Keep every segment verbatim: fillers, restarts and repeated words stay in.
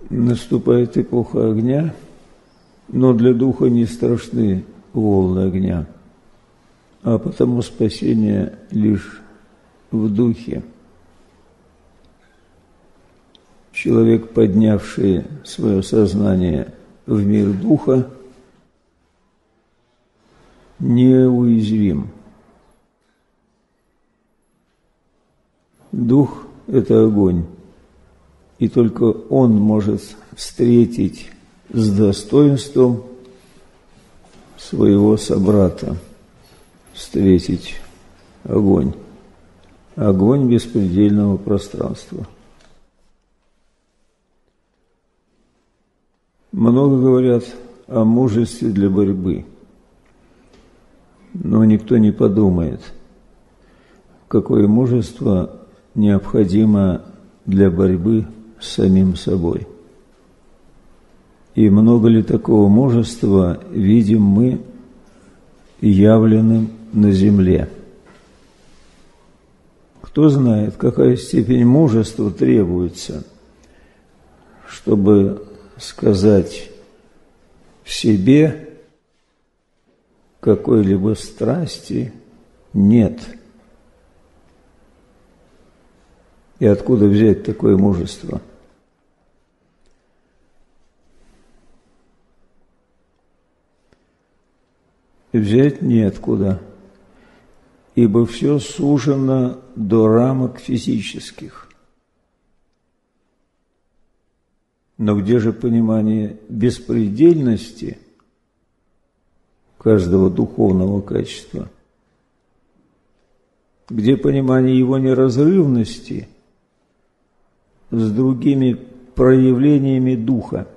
Наступает эпоха огня, но для духа не страшны волны огня, а потому спасение лишь в духе. Человек, поднявший свое сознание в мир духа, неуязвим. Дух – это огонь, и только он может встретить с достоинством своего собрата, встретить огонь, огонь беспредельного пространства. Много говорят о мужестве для борьбы, но никто не подумает, какое мужество необходимо для борьбы с самим собой. И много ли такого мужества видим мы явленным на земле? Кто знает, какая степень мужества требуется, чтобы сказать в себе какой-либо страсти нет. И откуда взять такое мужество? Взять неоткуда, ибо все сужено до рамок физических. Но где же понимание беспредельности каждого духовного качества? Где понимание его неразрывности с другими проявлениями духа?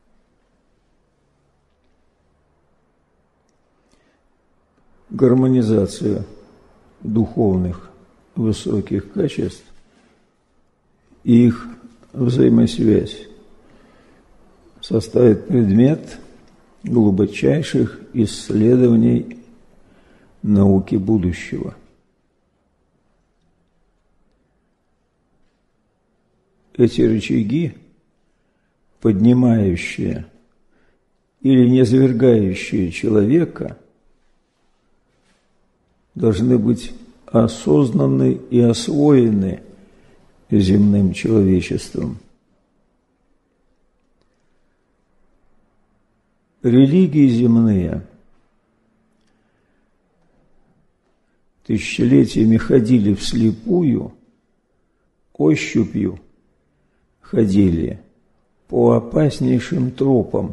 Гармонизация духовных высоких качеств и их взаимосвязь составит предмет глубочайших исследований науки будущего. Эти рычаги, поднимающие или низвергающие человека, должны быть осознаны и освоены земным человечеством. Религии земные тысячелетиями ходили вслепую, ощупью ходили по опаснейшим тропам,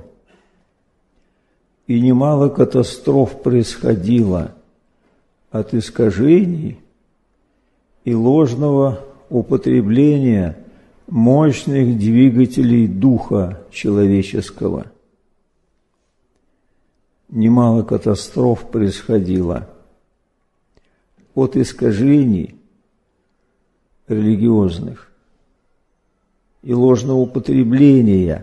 и немало катастроф происходило от искажений и ложного употребления мощных двигателей духа человеческого. Немало катастроф происходило от искажений религиозных и ложного употребления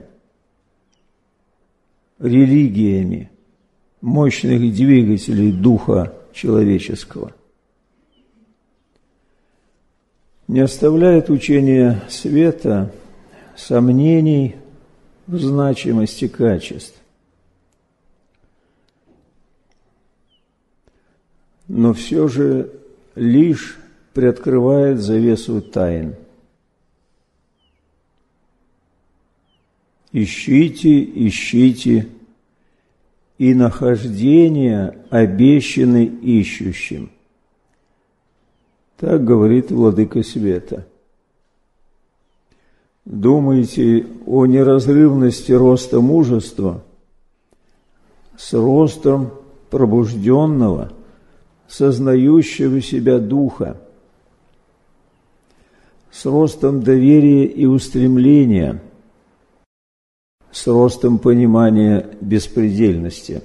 религиями мощных двигателей духа человеческого. Не оставляет учение света сомнений в значимости качеств. Но все же лишь приоткрывает завесу тайн. Ищите, ищите, и нахождение обещаны ищущим. Так говорит Владыка Света. Думайте о неразрывности роста мужества с ростом пробужденного, сознающего себя духа, с ростом доверия и устремления, с ростом понимания беспредельности.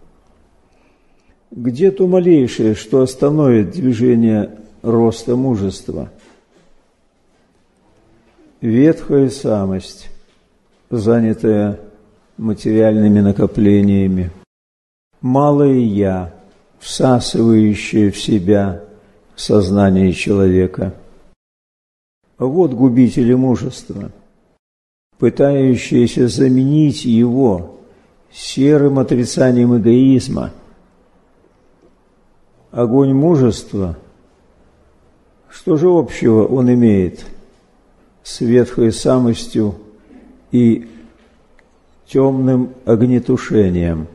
Где то малейшее, что остановит движение роста мужества? Ветхая самость, занятая материальными накоплениями, малое «я», всасывающее в себя сознание человека. Вот губители мужества. пытающиеся заменить его серым отрицанием эгоизма. Огонь мужества, что же общего он имеет с ветхой самостью и темным огнетушением?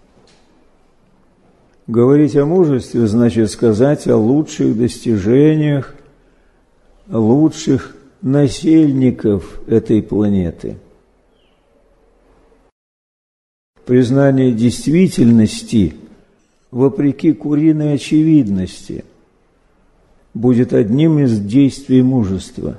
Говорить о мужестве значит сказать о лучших достижениях, лучших насельников этой планеты. Признание действительности, вопреки куриной очевидности, будет одним из действий мужества.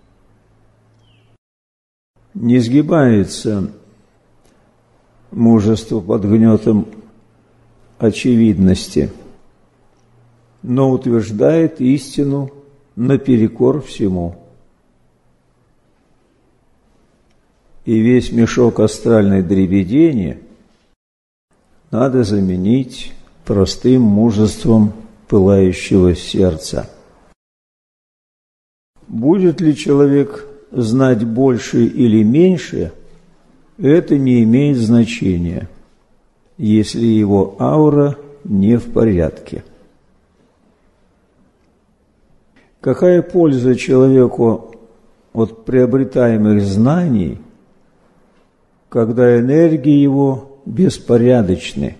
Не сгибается мужество под гнетом очевидности, но утверждает истину наперекор всему. И весь мешок астральной дребедени надо заменить простым мужеством пылающего сердца. Будет ли человек знать больше или меньше, это не имеет значения, если его аура не в порядке. Какая польза человеку от приобретаемых знаний, когда энергии его беспорядочны?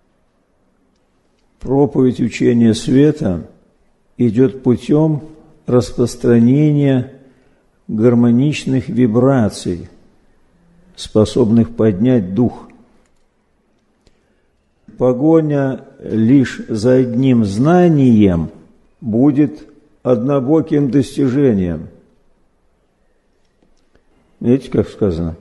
Проповедь учения света идет путем распространения гармоничных вибраций, способных поднять дух. Погоня лишь за одним знанием будет однобоким достижением. Видите, как сказано?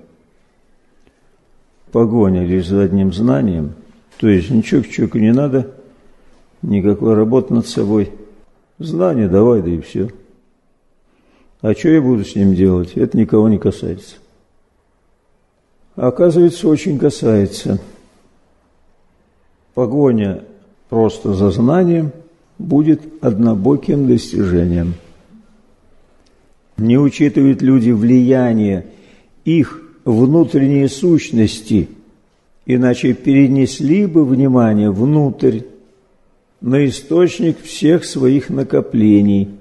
Погоня лишь за одним знанием, то есть ничего к человеку не надо, никакой работы над собой. Знание давай, да и все. А что я буду с ним делать? Это никого не касается. Оказывается, очень касается. Погоня просто за знанием будет однобоким достижением. Не учитывают люди влияние их внутренней сущности, иначе перенесли бы внимание внутрь, на источник всех своих накоплений.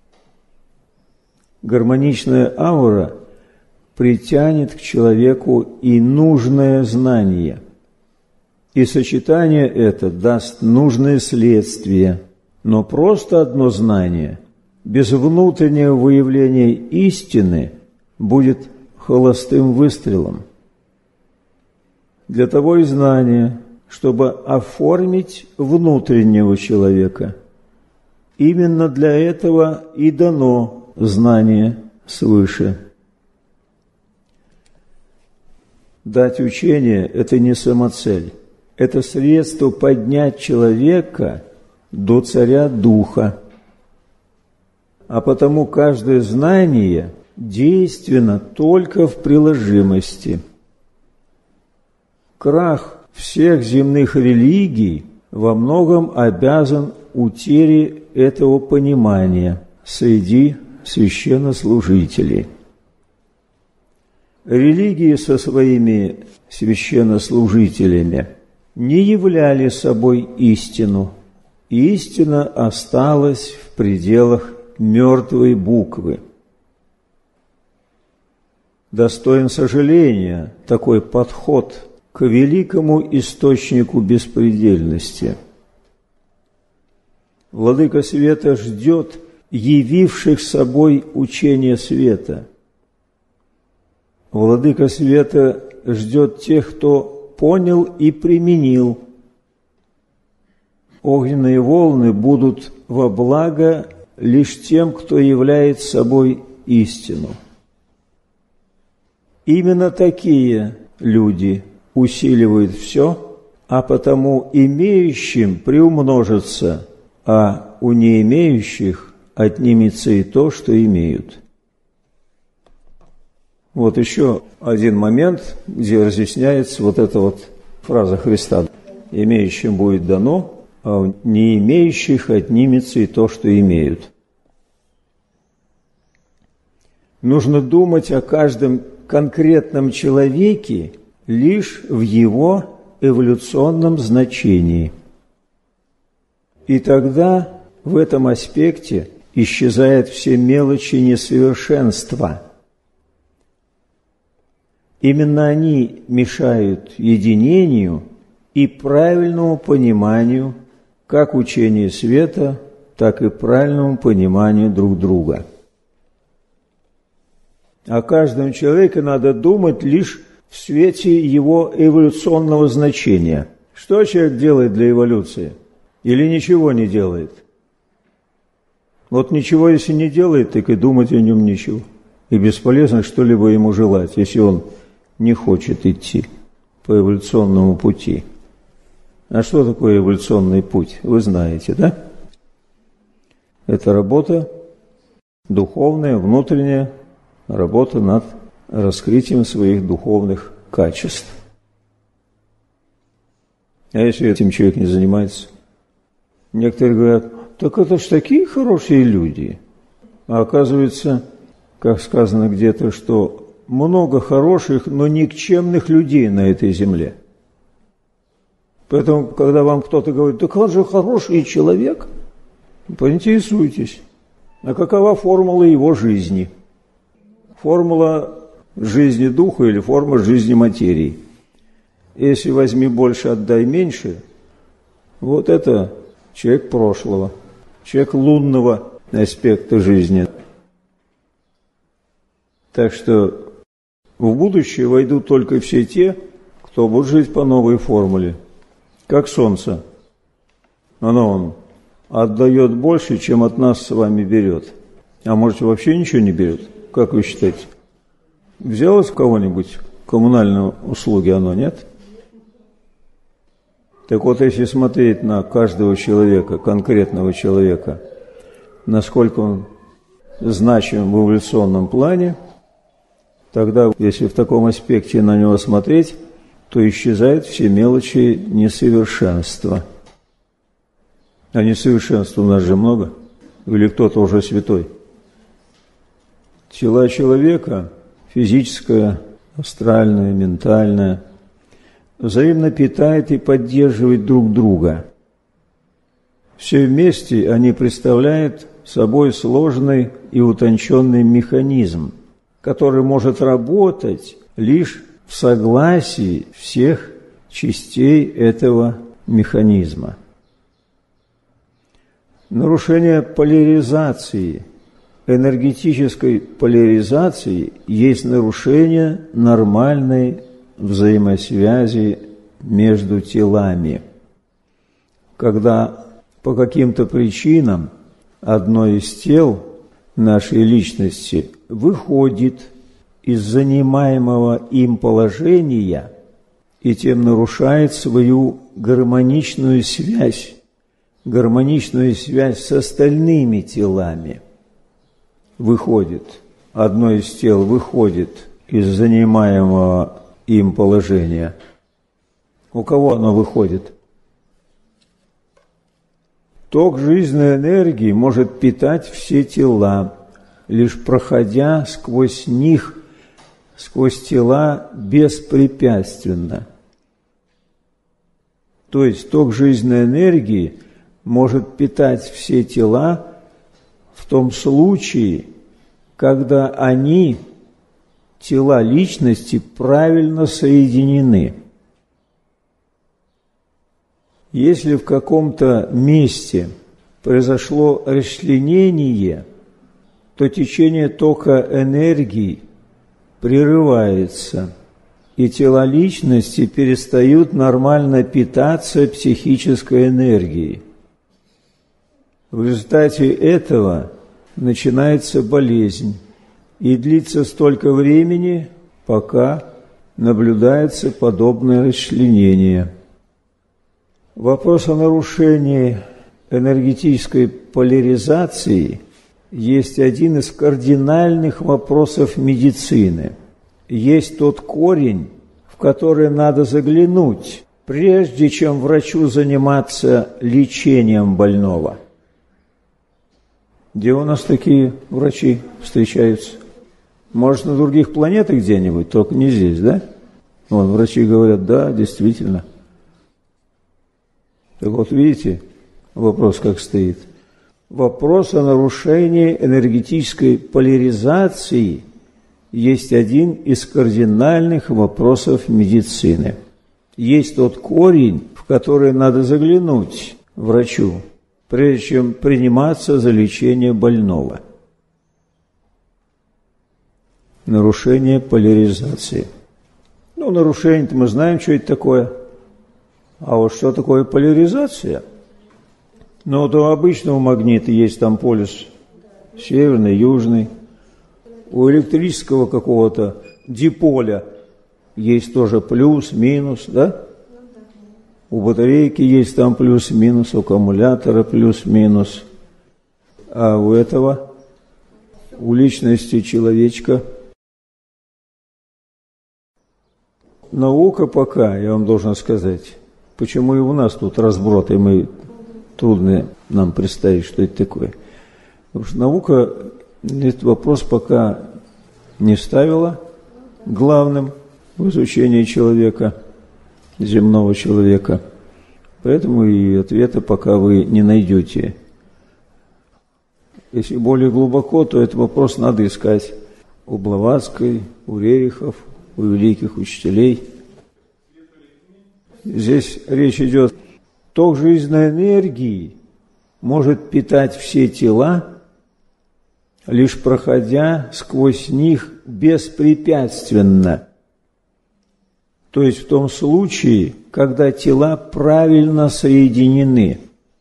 Гармоничная аура притянет к человеку и нужное знание, и сочетание это даст нужное следствие. Но просто одно знание, без внутреннего выявления истины, будет холостым выстрелом. Для того и знание, чтобы оформить внутреннего человека. Именно для этого и дано знание свыше. Дать учение – это не самоцель, это средство поднять человека до царя духа. А потому каждое знание действенно только в приложимости. Крах всех земных религий во многом обязан утере этого понимания среди священнослужителей. Религии со своими священнослужителями не являли собой истину. Истина осталась в пределах мертвой буквы. Достоин сожаления такой подход к великому источнику беспредельности. Владыка Света ждет явивших собой учение света. Владыка Света ждет тех, кто понял и применил. Огненные волны будут во благо лишь тем, кто являет собой истину. Именно такие люди усиливают все, а потому имеющим приумножится, а у не имеющих отнимется и то, что имеют. Вот еще один момент, где разъясняется вот эта вот фраза Христа. «Имеющим будет дано, а у не имеющих отнимется и то, что имеют». Нужно думать о каждом конкретном человеке лишь в его эволюционном значении. И тогда в этом аспекте исчезают все мелочи несовершенства. Именно они мешают единению и правильному пониманию как учения света, так и правильному пониманию друг друга. О каждом человеке надо думать лишь в свете его эволюционного значения. Что человек делает для эволюции? Или ничего не делает? Вот ничего, если не делает, так и думать о нем нечего. И бесполезно что-либо ему желать, если он не хочет идти по эволюционному пути. А что такое эволюционный путь? Вы знаете, да? Это работа духовная, внутренняя, работа над раскрытием своих духовных качеств. А если этим человек не занимается? Некоторые говорят, так это ж такие хорошие люди. А оказывается, как сказано где-то, что много хороших, но никчемных людей на этой земле. Поэтому, когда вам кто-то говорит, так он же хороший человек, поинтересуйтесь, а какова формула его жизни? Формула жизни духа или формула жизни материи? Если возьми больше, отдай меньше, вот это человек прошлого, человек лунного аспекта жизни. Так что в будущее войдут только все те, кто будет жить по новой формуле. Как солнце. Оно он отдает больше, чем от нас с вами берет. А может, вообще ничего не берет? Как вы считаете? Взялось у кого-нибудь коммунальные услуги, оно нет? Так вот, если смотреть на каждого человека, конкретного человека, насколько он значим в эволюционном плане, тогда, если в таком аспекте на него смотреть, то исчезают все мелочи несовершенства. А несовершенства у нас же много. Или кто-то уже святой. Тела человека, физическое, астральное, ментальное, взаимно питает и поддерживает друг друга. Все вместе они представляют собой сложный и утонченный механизм, который может работать лишь в согласии всех частей этого механизма. Нарушение поляризации, энергетической поляризации есть нарушение нормальной взаимосвязи между телами. Когда по каким-то причинам одно из тел нашей личности выходит из занимаемого им положения и тем нарушает свою гармоничную связь, гармоничную связь с остальными телами. Выходит, одно из тел выходит из занимаемого им положения. У кого оно выходит? Ток жизненной энергии может питать все тела, лишь проходя сквозь них, сквозь тела беспрепятственно. То есть ток жизненной энергии может питать все тела в том случае, когда они, тела личности, правильно соединены. Если в каком-то месте произошло расчленение, то течение тока энергии прерывается, и тела личности перестают нормально питаться психической энергией. В результате этого начинается болезнь, и длится столько времени, пока наблюдается подобное расчленение. Вопрос о нарушении энергетической поляризации есть один из кардинальных вопросов медицины. Есть тот корень, в который надо заглянуть, прежде чем врачу заниматься лечением больного. Где у нас такие врачи встречаются? Может, на других планетах где-нибудь, только не здесь, да? Вон, врачи говорят, да, действительно. Так вот, видите, вопрос как стоит. Вопрос о нарушении энергетической поляризации есть один из кардинальных вопросов медицины. Есть тот корень, в который надо заглянуть врачу, прежде чем приниматься за лечение больного. Нарушение поляризации. Ну, нарушение-то мы знаем, что это такое. А вот что такое поляризация? Ну, вот у обычного магнита есть там полюс северный, южный. У электрического какого-то диполя есть тоже плюс, минус, да? У батарейки есть там плюс, минус, у аккумулятора плюс, минус. А у этого, у личности человечка, наука пока, я вам должен сказать, почему и у нас тут разброд, и мы трудно нам представить, что это такое. Потому что наука этот вопрос пока не ставила главным в изучении человека, земного человека. Поэтому и ответа пока вы не найдете. Если более глубоко, то этот вопрос надо искать у Блаватской, у Рерихов, у великих учителей. Здесь речь идет, ток жизненной энергии может питать все тела, лишь проходя сквозь них беспрепятственно. То есть в том случае, когда тела правильно соединены.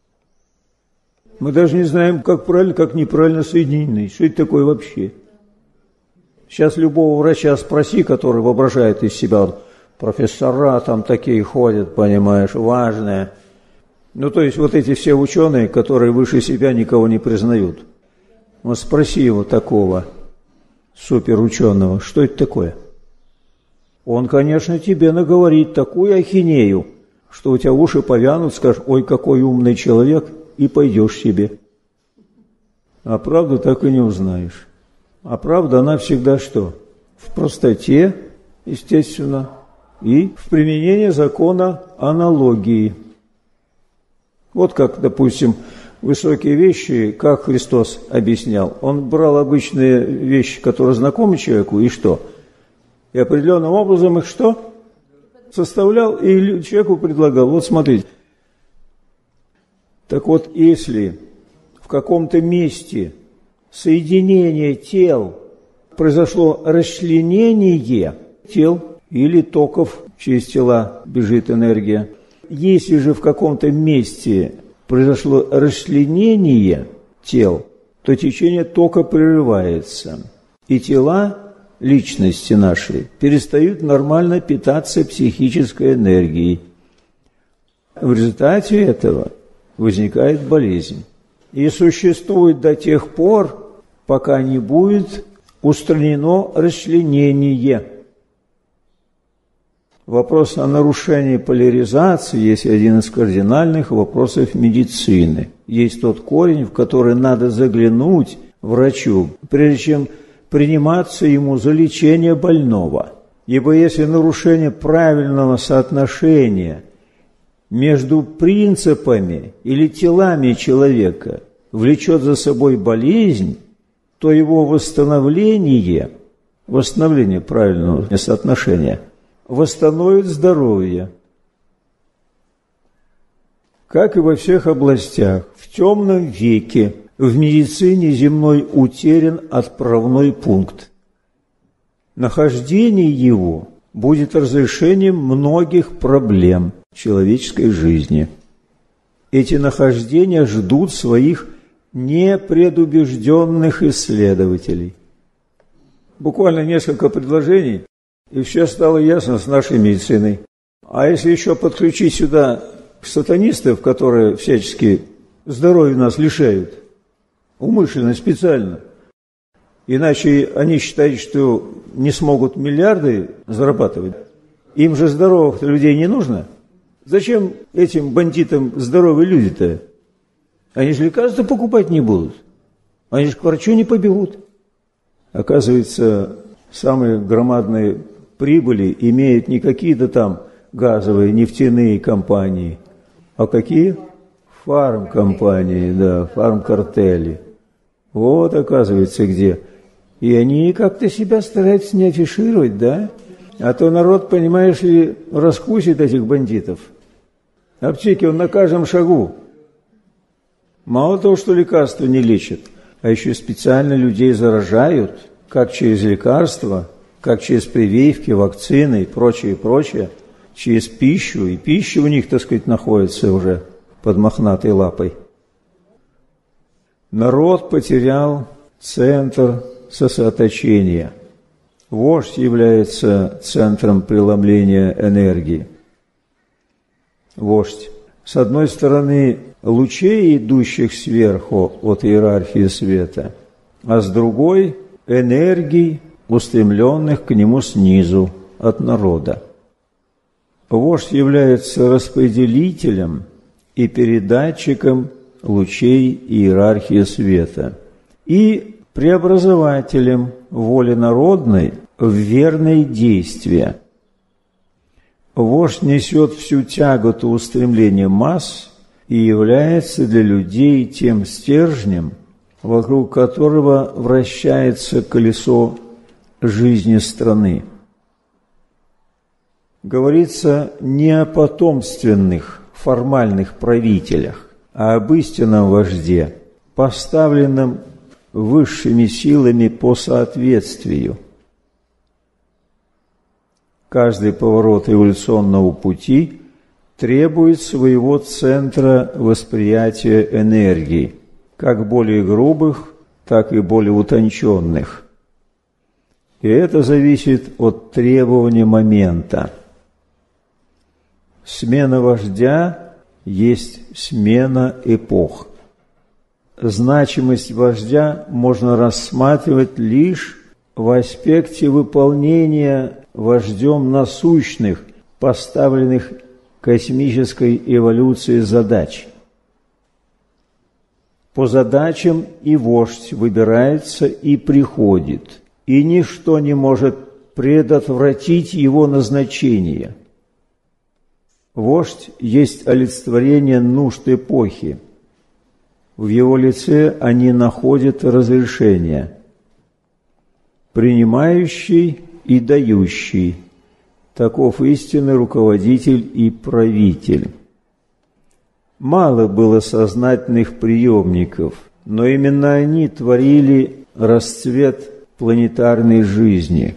Мы даже не знаем, как правильно, как неправильно соединены. Что это такое вообще? Сейчас любого врача спроси, который воображает из себя, профессора там такие ходят, понимаешь, важные. Ну, то есть вот эти все ученые, которые выше себя никого не признают. Вот спроси его такого суперученого, что это такое? Он, конечно, тебе наговорит такую ахинею, что у тебя уши повянут, скажешь, ой, какой умный человек, и пойдешь себе. А правду так и не узнаешь. А правда, она всегда что? В простоте, естественно, и в применении закона аналогии. Вот как, допустим, высокие вещи, как Христос объяснял. Он брал обычные вещи, которые знакомы человеку, и что? И определенным образом их что? Составлял и человеку предлагал. Вот смотрите. Так вот, если в каком-то месте соединение тел произошло расчленение тел или токов, через тела бежит энергия, если же в каком-то месте произошло расчленение тел, то течение тока прерывается, и тела личности нашей перестают нормально питаться психической энергией. В результате этого возникает болезнь. И существует до тех пор, пока не будет устранено расчленение. Вопрос о нарушении поляризации есть один из кардинальных вопросов медицины. Есть тот корень, в который надо заглянуть врачу, прежде чем приниматься ему за лечение больного. Ибо если нарушение правильного соотношения между принципами или телами человека влечет за собой болезнь, то его восстановление, восстановление правильного соотношения, восстановит здоровье. Как и во всех областях, в темном веке в медицине земной утерян отправной пункт. Нахождение его будет разрешением многих проблем человеческой жизни. Эти нахождения ждут своих непредубежденных исследователей. Буквально несколько предложений, и все стало ясно с нашей медициной. А если еще подключить сюда сатанистов, которые всячески здоровья нас лишают, умышленно, специально, иначе они считают, что не смогут миллиарды зарабатывать, им же здоровых людей не нужно. Зачем этим бандитам здоровые люди-то? Они же лекарства покупать не будут. Они же к врачу не побегут. Оказывается, самые громадные прибыли имеют не какие-то там газовые, нефтяные компании, а какие? Фармкомпании, да, фармкартели. Вот, оказывается, где. И они как-то себя стараются не афишировать, да? А то народ, понимаешь ли, раскусит этих бандитов. Аптеки он на каждом шагу. Мало того, что лекарства не лечат, а еще специально людей заражают, как через лекарства, как через прививки, вакцины и прочее, прочее, через пищу. И пища у них, так сказать, находится уже под мохнатой лапой. Народ потерял центр сосредоточения. Вождь является центром преломления энергии. Вождь. С одной стороны, лучей, идущих сверху от иерархии света, а с другой – энергий, устремленных к нему снизу, от народа. Вождь является распределителем и передатчиком лучей иерархии света и преобразователем воли народной в верные действия. Вождь несет всю тяготу устремления масс и является для людей тем стержнем, вокруг которого вращается колесо жизни страны. Говорится не о потомственных, формальных правителях, а об истинном вожде, поставленном высшими силами по соответствию. Каждый поворот эволюционного пути требует своего центра восприятия энергии, как более грубых, так и более утонченных. И это зависит от требования момента. Смена вождя есть смена эпох. Значимость вождя можно рассматривать лишь в аспекте выполнения вождем насущных, поставленных космической эволюцией задач. По задачам и вождь выбирается и приходит, и ничто не может предотвратить его назначение. Вождь есть олицетворение нужд эпохи. В его лице они находят разрешение. Принимающий и дающий – таков истинный руководитель и правитель. Мало было сознательных приемников, но именно они творили расцвет планетарной жизни.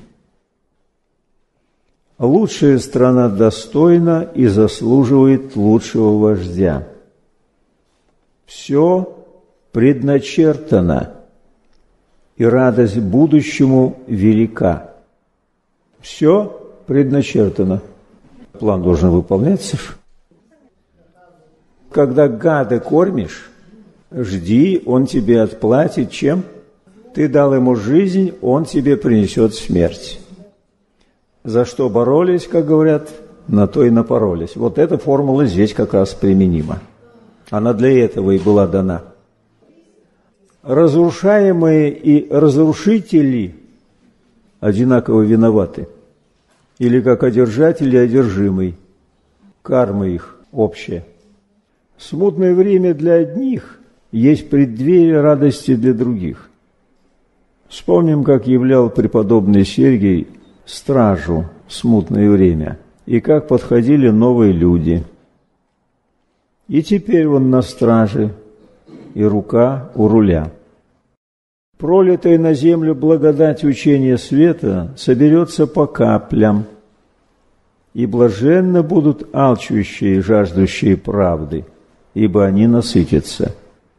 Лучшая страна достойна и заслуживает лучшего вождя. Все предначертано, и радость будущему велика. Все предначертано. План должен выполняться. Когда гада кормишь, жди, он тебе отплатит чем? Ты дал ему жизнь, он тебе принесет смерть. За что боролись, как говорят, на то и напоролись. Вот эта формула здесь как раз применима. Она для этого и была дана. Разрушаемые и разрушители одинаково виноваты. Или как одержатель и одержимый. Карма их общая. Смутное время для одних есть преддверие радости для других. Вспомним, как являл преподобный Сергий стражу в смутное время, и как подходили новые люди. И теперь он на страже, и рука у руля. Пролитая на землю благодать учения света соберется по каплям, и блаженно будут алчущие и жаждущие правды, ибо они насытятся.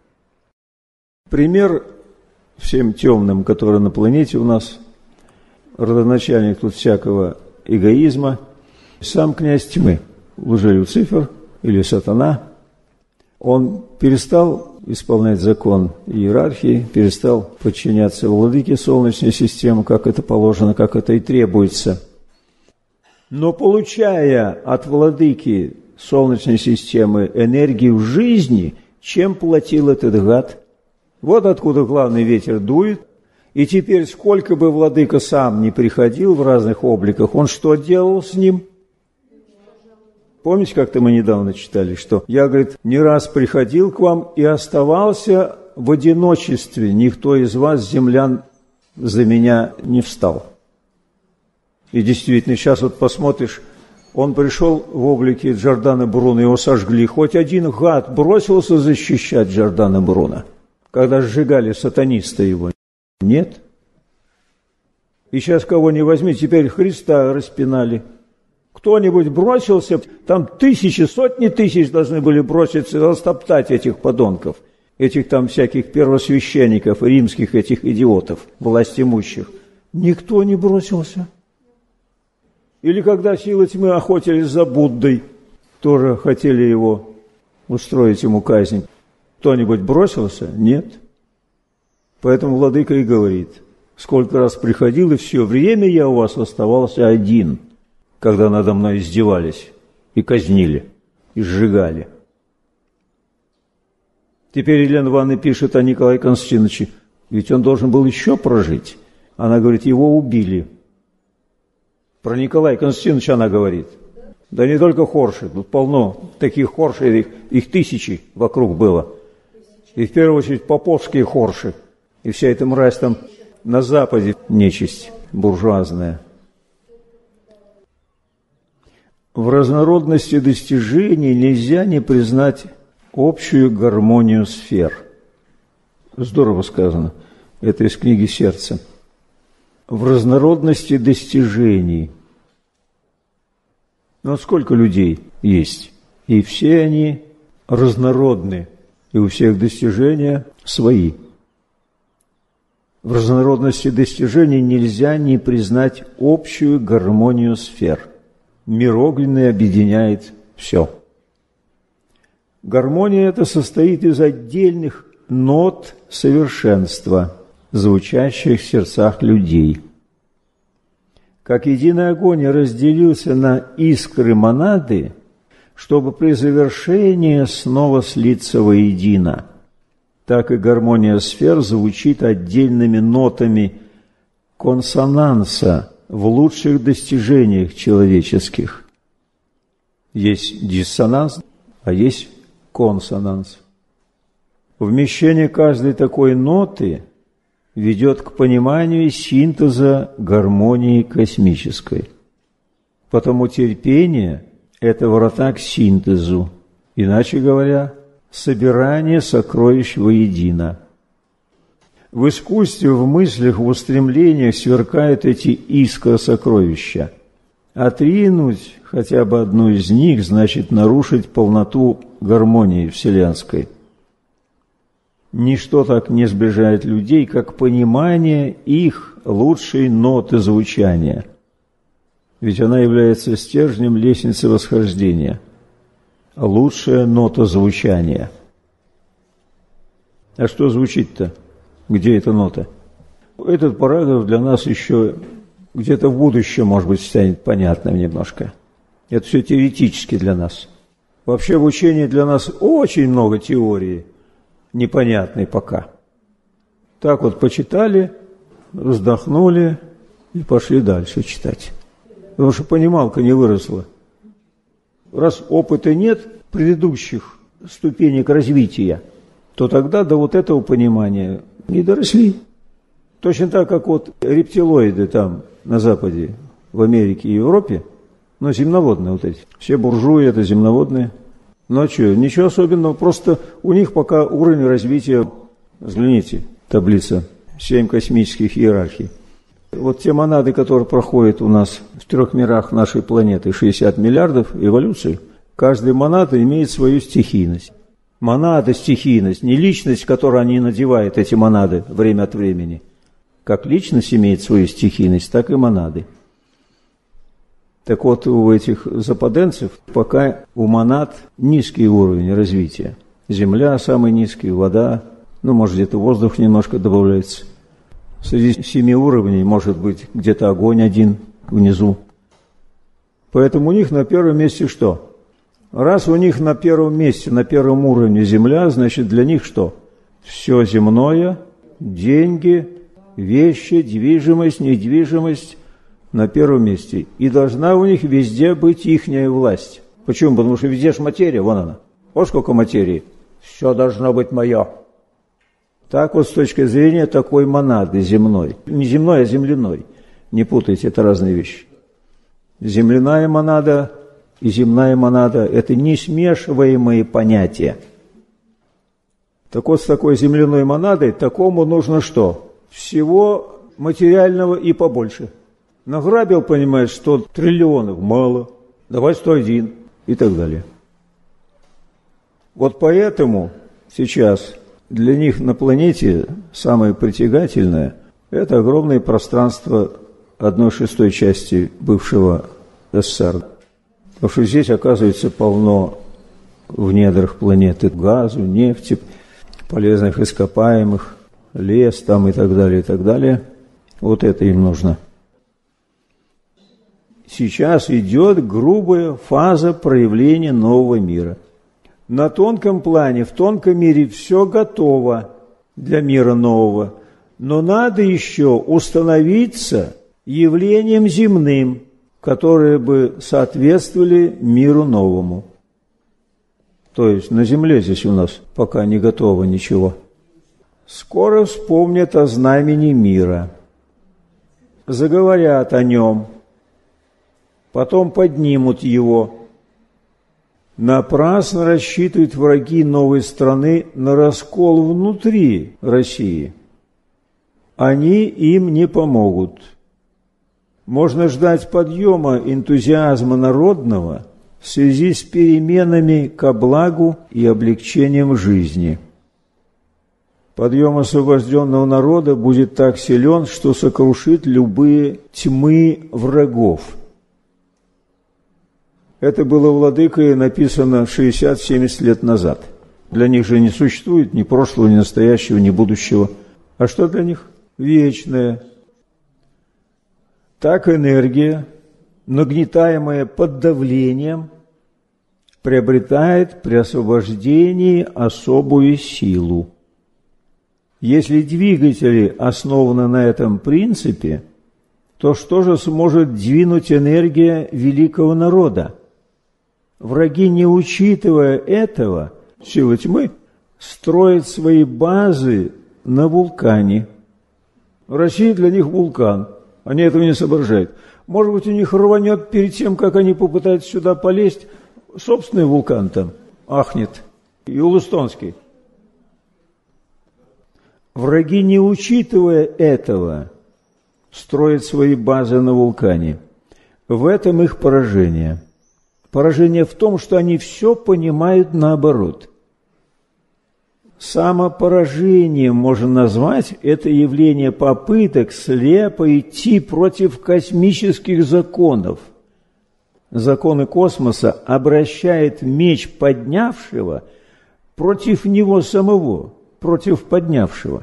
Пример всем темным, которые на планете у нас, родоначальник тут всякого эгоизма, сам князь тьмы, лже-Люцифер или сатана, он перестал исполнять закон иерархии, перестал подчиняться владыке Солнечной системы, как это положено, как это и требуется. Но получая от владыки Солнечной системы энергию жизни, чем платил этот гад? Вот откуда главный ветер дует, И теперь, сколько бы владыка сам не приходил в разных обликах, он что делал с ним? Помните, как-то мы недавно читали, что я, говорит, не раз приходил к вам и оставался в одиночестве. Никто из вас, землян, за меня не встал. И действительно, сейчас вот посмотришь, он пришел в облике Джордано Бруно, его сожгли. Хоть один гад бросился защищать Джордано Бруно, когда сжигали сатаниста его. Нет. И сейчас кого не возьми, теперь Христа распинали. Кто-нибудь бросился, там тысячи, сотни тысяч должны были броситься и растоптать этих подонков, этих там всяких первосвященников, римских этих идиотов, властимущих. Никто не бросился. Или когда силы тьмы охотились за Буддой, тоже хотели его устроить ему казнь. Кто-нибудь бросился? Нет. Поэтому владыка и говорит, сколько раз приходил, и все время я у вас оставался один, когда надо мной издевались и казнили, и сжигали. Теперь Елена Ивановна пишет о Николае Константиновиче, ведь он должен был еще прожить. Она говорит, его убили. Про Николая Константиновича она говорит. Да не только хорши, тут полно таких хоршей, их, их тысячи вокруг было. И в первую очередь поповские хорши. И вся эта мразь там на Западе, нечисть буржуазная. В разнородности достижений нельзя не признать общую гармонию сфер. Здорово сказано. Это из книги «Сердце». В разнородности достижений. Но сколько людей есть? И все они разнородны, и у всех достижения свои. В разнородности достижений нельзя не признать общую гармонию сфер. Мир огненный объединяет все. Гармония эта состоит из отдельных нот совершенства, звучащих в сердцах людей. Как единый огонь разделился на искры монады, чтобы при завершении снова слиться воедино, так и гармония сфер звучит отдельными нотами консонанса в лучших достижениях человеческих. Есть диссонанс, а есть консонанс. Вмещение каждой такой ноты ведет к пониманию синтеза гармонии космической. Потому терпение – это врата к синтезу, иначе говоря, собирание сокровищ воедино. В искусстве, в мыслях, в устремлениях сверкают эти искры сокровища. Отринуть хотя бы одну из них значит нарушить полноту гармонии вселенской. Ничто так не сближает людей, как понимание их лучшей ноты звучания. Ведь она является стержнем лестницы восхождения. Лучшая нота звучания. А что звучит-то? Где эта нота? Этот параграф для нас еще где-то в будущем, может быть, станет понятным немножко. Это все теоретически для нас. Вообще в учении для нас очень много теории, непонятной пока. Так вот почитали, вздохнули и пошли дальше читать. Потому что понималка не выросла. Раз опыта нет предыдущих ступенек развития, то тогда до вот этого понимания не доросли. Точно так, как вот рептилоиды там на Западе, в Америке и Европе, но земноводные вот эти. Все буржуи это земноводные. Ну а что, ничего особенного, просто у них пока уровень развития, взгляните, таблица, семь космических иерархий. Вот те монады, которые проходят у нас в трех мирах нашей планеты, шестьдесят миллиардов эволюций, каждая монада имеет свою стихийность. Монада – стихийность, не личность, которую они надевают, эти монады, время от времени. Как личность имеет свою стихийность, так и монады. Так вот, у этих западенцев пока у монад низкий уровень развития. Земля самый низкий, вода, ну, может, где-то воздух немножко добавляется. Среди семи уровней может быть где-то огонь один внизу. Поэтому у них на первом месте что? Раз у них на первом месте, на первом уровне земля, значит для них что? Все земное, деньги, Вещи, движимость, недвижимость на первом месте. И должна у них везде быть ихняя власть. Почему? Потому что везде же материя, вон она. Вот сколько материи. Все должно быть мое. Так вот с точки зрения такой монады земной. Не земной, а земляной. Не путайте, это разные вещи. Земляная монада и земная монада – это не смешиваемые понятия. Так вот, с такой земляной монадой такому нужно что? Всего материального и побольше. Награбил, понимаешь, сто триллионов, мало, давай сто один и так далее. Вот поэтому сейчас для них на планете самое притягательное – это огромное пространство одной шестой части бывшего СССР. Потому что здесь, оказывается, полно в недрах планеты газу, нефти, полезных ископаемых, лес там и так далее, и так далее. Вот это им нужно. Сейчас идет грубая фаза проявления нового мира. На тонком плане, в тонком мире все готово для мира нового, но надо еще установиться явлением земным, которые бы соответствовали миру новому. То есть на земле здесь у нас пока не готово ничего. Скоро вспомнят о знамени мира, заговорят о нем, потом поднимут его. Напрасно рассчитывают враги новой страны на раскол внутри России. Они им не помогут. Можно ждать подъема энтузиазма народного в связи с переменами ко благу и облегчением жизни. Подъем освобожденного народа будет так силен, что сокрушит любые тьмы врагов. Это было владыкой написано шестьдесят-семьдесят лет назад. Для них же не существует ни прошлого, ни настоящего, ни будущего. А что для них? Вечное. Так энергия, нагнетаемая под давлением, приобретает при освобождении особую силу. Если двигатели основаны на этом принципе, то что же сможет двинуть энергия великого народа? Враги, не учитывая этого, силы тьмы, строят свои базы на вулкане. Россия для них вулкан. Они этого не соображают. Может быть, у них рванет перед тем, как они попытаются сюда полезть, собственный вулкан там ахнет, Йеллоустонский. Враги, не учитывая этого, строят свои базы на вулкане. В этом их поражение. Поражение в том, что они все понимают наоборот. Самопоражением можно назвать это явление попыток слепо идти против космических законов. Законы космоса обращает меч поднявшего против него самого, против поднявшего.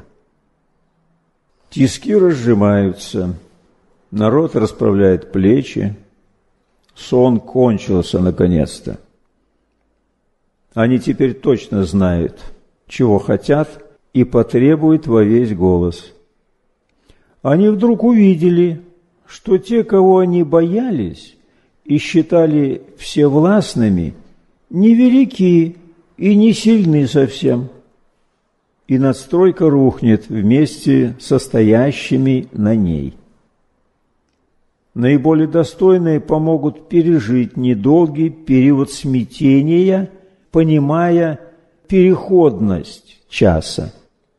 Тиски разжимаются, народ расправляет плечи, сон кончился наконец-то. Они теперь точно знают, чего хотят, и потребуют во весь голос. Они вдруг увидели, что те, кого они боялись и считали всевластными, невелики и не сильны совсем. И надстройка рухнет вместе со стоящими на ней. Наиболее достойные помогут пережить недолгий период смятения, понимая переходность часа.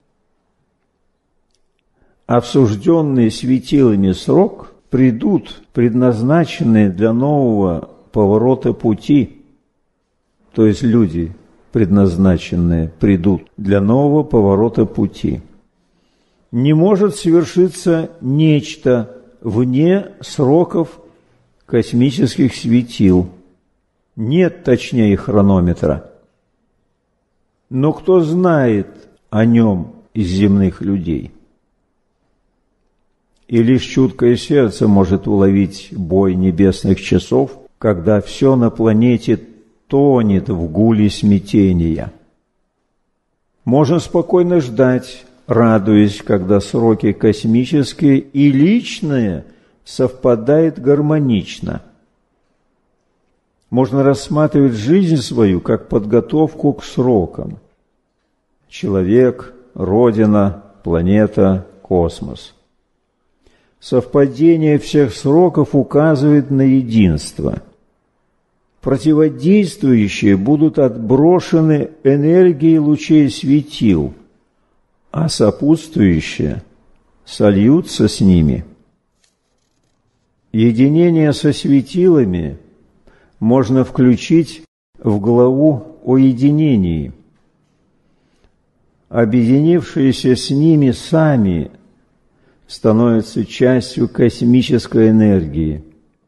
Обсужденный светилами срок придут, предназначенные для нового поворота пути, то есть люди, предназначенные, придут для нового поворота пути. Не может совершиться нечто вне сроков космических светил. Нет точнее хронометра. Но кто знает о нем из земных людей? И лишь чуткое сердце может уловить бой небесных часов, когда все на планете тонет в гуле смятения. Можно спокойно ждать радуясь, когда сроки космические и личные совпадают гармонично. Можно рассматривать жизнь свою как подготовку к срокам. Человек, Родина, планета, космос. Совпадение всех сроков указывает на единство. Противодействующие будут отброшены энергией лучей светил, а сопутствующие сольются с ними. Единение со светилами можно включить в главу о единении. Объединившиеся с ними сами становятся частью космической энергии.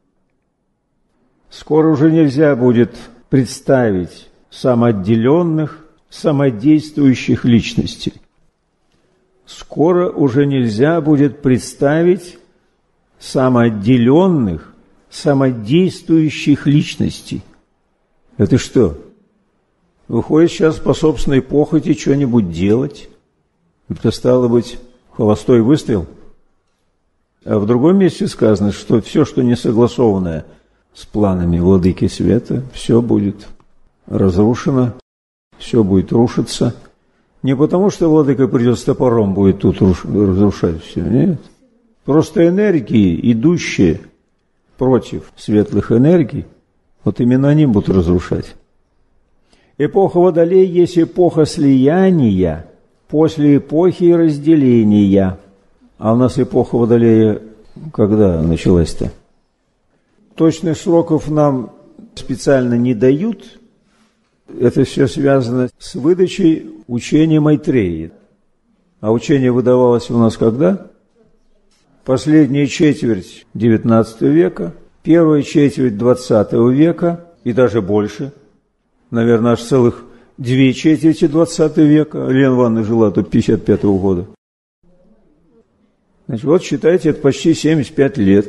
Скоро уже нельзя будет представить самоотделенных, самодействующих личностей. Скоро уже нельзя будет представить самоотделенных, самодействующих личностей. Это что? Выходит, сейчас по собственной похоти что-нибудь делать? Это стало быть холостой выстрел? А в другом месте сказано, что все, что не согласованное с планами Владыки Света, все будет разрушено, все будет рушиться. Не потому, что Владыка придет с топором, будет тут разрушать все, нет. Просто энергии, идущие против светлых энергий, вот именно они будут разрушать. Эпоха Водолея есть эпоха слияния после эпохи разделения. А у нас эпоха Водолея когда началась-то? Точных сроков нам специально не дают. Это все связано с выдачей учения Майтреи. А учение выдавалось у нас когда? Последняя четверть девятнадцатого века, первая четверть двадцатого века и даже больше. Наверное, аж целых две четверти двадцатого века. Лена Ивановна жила до пятьдесят пятого года. Значит, вот считайте, это почти семьдесят пять лет.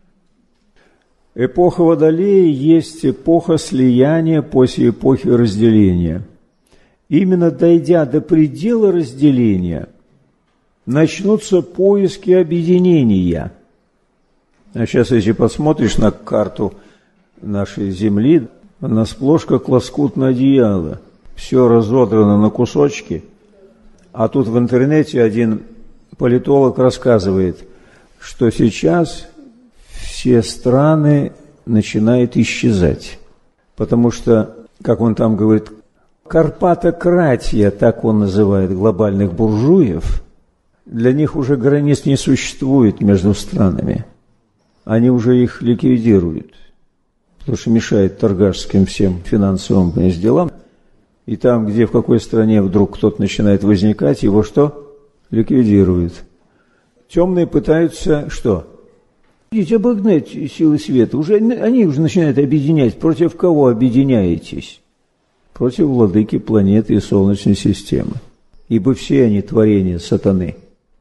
Эпоха Водолея есть эпоха слияния после эпохи разделения. Именно дойдя до предела разделения, начнутся поиски объединения. А сейчас, если посмотришь на карту нашей Земли, она сплошь как лоскутное одеяло. Все разодрано на кусочки. А тут в интернете один политолог рассказывает, что сейчас все страны начинают исчезать. Потому что, как он там говорит, карпатократия, так он называет глобальных буржуев, для них уже границ не существует между странами. Они уже их ликвидируют, потому что мешает торгашским всем финансовым делам. И там, где в какой стране вдруг кто-то начинает возникать, его что? Ликвидируют. Темные пытаются что? Ведь обогнать силы света. Уже, они уже начинают объединять. Против кого объединяетесь? Против владыки планеты и Солнечной системы. Ибо все они творения сатаны.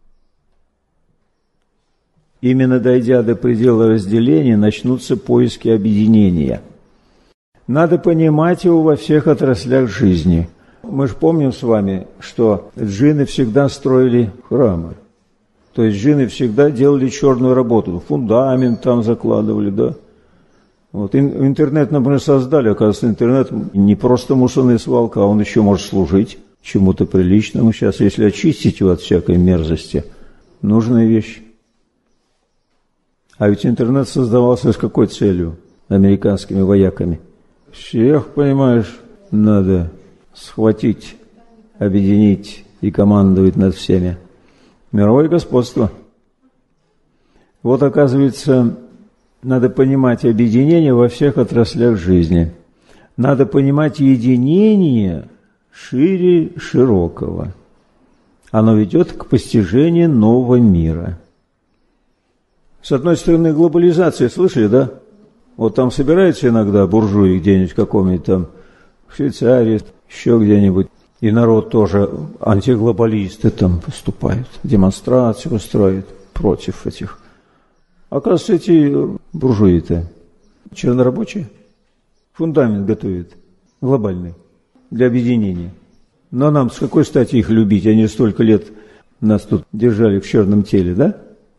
Именно дойдя до предела разделения, начнутся поиски объединения. Надо понимать его во всех отраслях жизни. Мы же помним с вами, что джинны всегда строили храмы. То есть джинны всегда делали черную работу. Фундамент там закладывали, да. Вот. Интернет, например, создали. Оказывается, интернет не просто мусорная свалка, а он еще может служить чему-то приличному. Сейчас, если очистить его от всякой мерзости, нужная вещь. А ведь интернет создавался с какой целью? Американскими вояками. Всех, понимаешь, надо схватить, объединить и командовать над всеми. Мировое господство. Вот, оказывается, надо понимать объединение во всех отраслях жизни. Надо понимать единение шире широкого. Оно ведет к постижению нового мира. С одной стороны, глобализация, слышали, да? Вот там собираются иногда буржуи где-нибудь в каком-нибудь там в Швейцарии, еще где-нибудь. И народ тоже, антиглобалисты там поступают, демонстрации устраивают против этих. Оказывается, эти буржуи-то чернорабочие, фундамент готовят глобальный для объединения. Но нам с какой стати их любить? Они столько лет Нас тут держали в черном теле, да?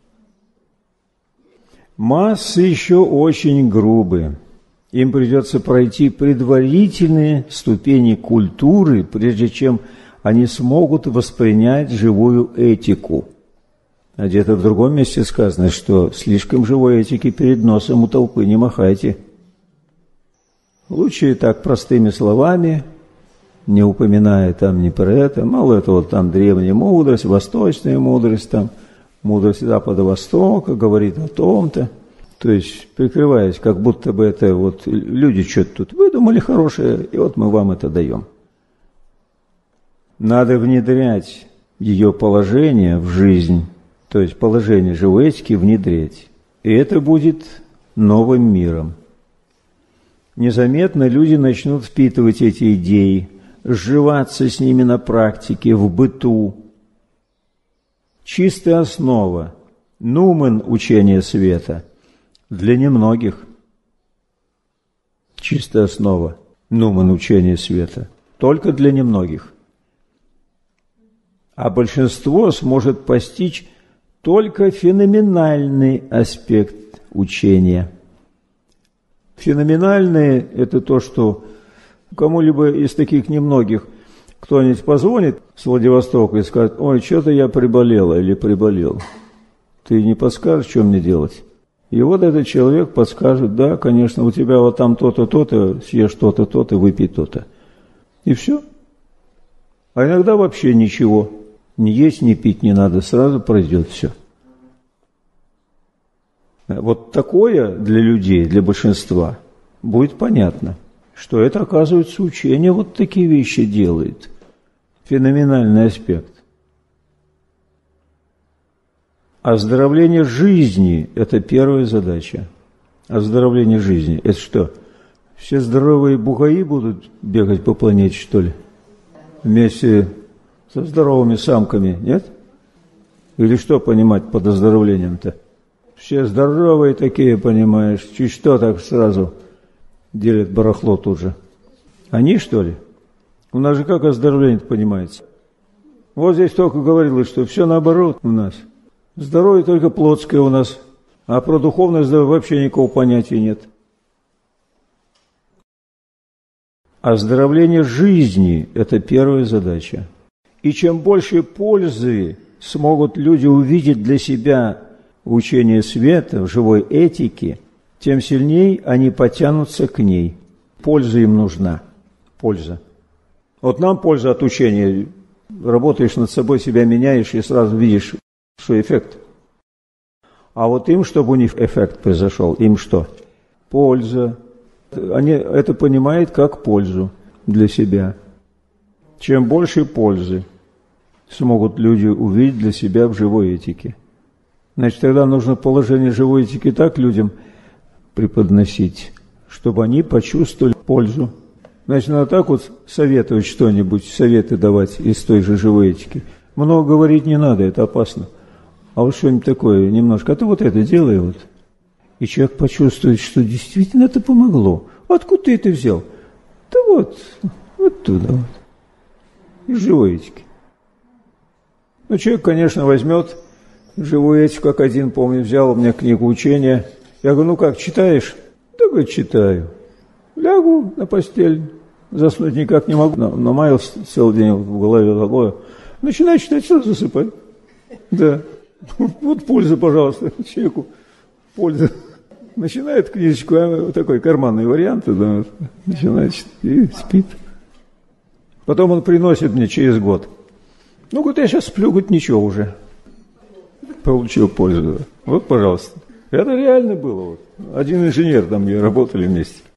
Массы еще очень грубые. Им придется пройти предварительные ступени культуры, прежде чем они смогут воспринять живую этику. А где-то в другом месте сказано, что слишком живой этики перед носом у толпы не махайте. Лучше и так простыми словами, не упоминая там ни про это. Мало этого, там древняя мудрость, восточная мудрость, там мудрость Запада-Востока говорит о том-то. То есть, прикрываясь, как будто бы это вот люди что-то тут выдумали хорошее, и вот мы вам это даем. Надо внедрять ее положение в жизнь, то есть положение живой этики внедрять. И это будет новым миром. Незаметно люди начнут впитывать эти идеи, сживаться с ними на практике, в быту. Чистая основа, нумен учения света для немногих. Чистая основа, нумен учения света только для немногих. А большинство сможет постичь только феноменальный аспект учения. Феноменальное – это то, что кому-либо из таких немногих кто-нибудь позвонит с Владивостока и скажет: ой, что-то я приболела или приболел. Ты не подскажешь, что мне делать? И вот этот человек подскажет: да, конечно, у тебя вот там то-то, то-то, съешь то-то, то-то, выпей то-то. И все. А иногда вообще ничего. Ни есть, ни пить не надо, сразу пройдет все. Вот такое для людей, для большинства, будет понятно, что это, оказывается, учение вот такие вещи делает. Феноменальный аспект. Оздоровление жизни – это первая задача. Оздоровление жизни – это что? Все здоровые бугаи будут бегать по планете, что ли? Вместе со здоровыми самками, нет? Или что понимать под оздоровлением-то? Все здоровые такие, понимаешь, чуть что так сразу делят барахло тут же. Они, что ли? У нас же как оздоровление понимается? Вот здесь только говорилось, что все наоборот у нас. Здоровье только плотское у нас, а про духовное здоровье вообще никакого понятия нет. Оздоровление жизни – это первая задача. И чем больше пользы смогут люди увидеть для себя в учении света, в живой этике, тем сильнее они потянутся к ней. Польза им нужна. Польза. Вот нам польза от учения. Работаешь над собой, себя меняешь и сразу видишь, что эффект. А вот им, чтобы у них эффект произошел, им что? Польза. Они это понимают как пользу для себя. Чем больше пользы смогут люди увидеть для себя в живой этике. Значит, тогда нужно положение живой этики так людям преподносить, чтобы они почувствовали пользу. Значит, надо так вот советовать что-нибудь, советы давать из той же живой этики. Много говорить не надо, это опасно. А вот что-нибудь такое немножко, а ты вот это делай вот. И человек почувствует, что действительно это помогло. Откуда ты это взял? Да вот, вот туда вот. Из живой этики. Ну, человек, конечно, возьмет живую этику, как один, помню, взял у меня книгу учения. Я говорю: ну как, читаешь? Да, говорю, читаю. Лягу на постель, заснуть никак не могу. Намаялся целый день в голове такое. Начинаю читать, сразу засыпать. Да. Вот польза, пожалуйста, человеку. Польза. Начинает книжечку, а такой карманный вариант, да, начинает читать и спит. Потом он приносит мне через год. Ну, говорит, я сейчас сплю, говорит, ничего уже. Получил пользу. Вот, пожалуйста. Это реально было. Вот. Один инженер, там, мы работали вместе.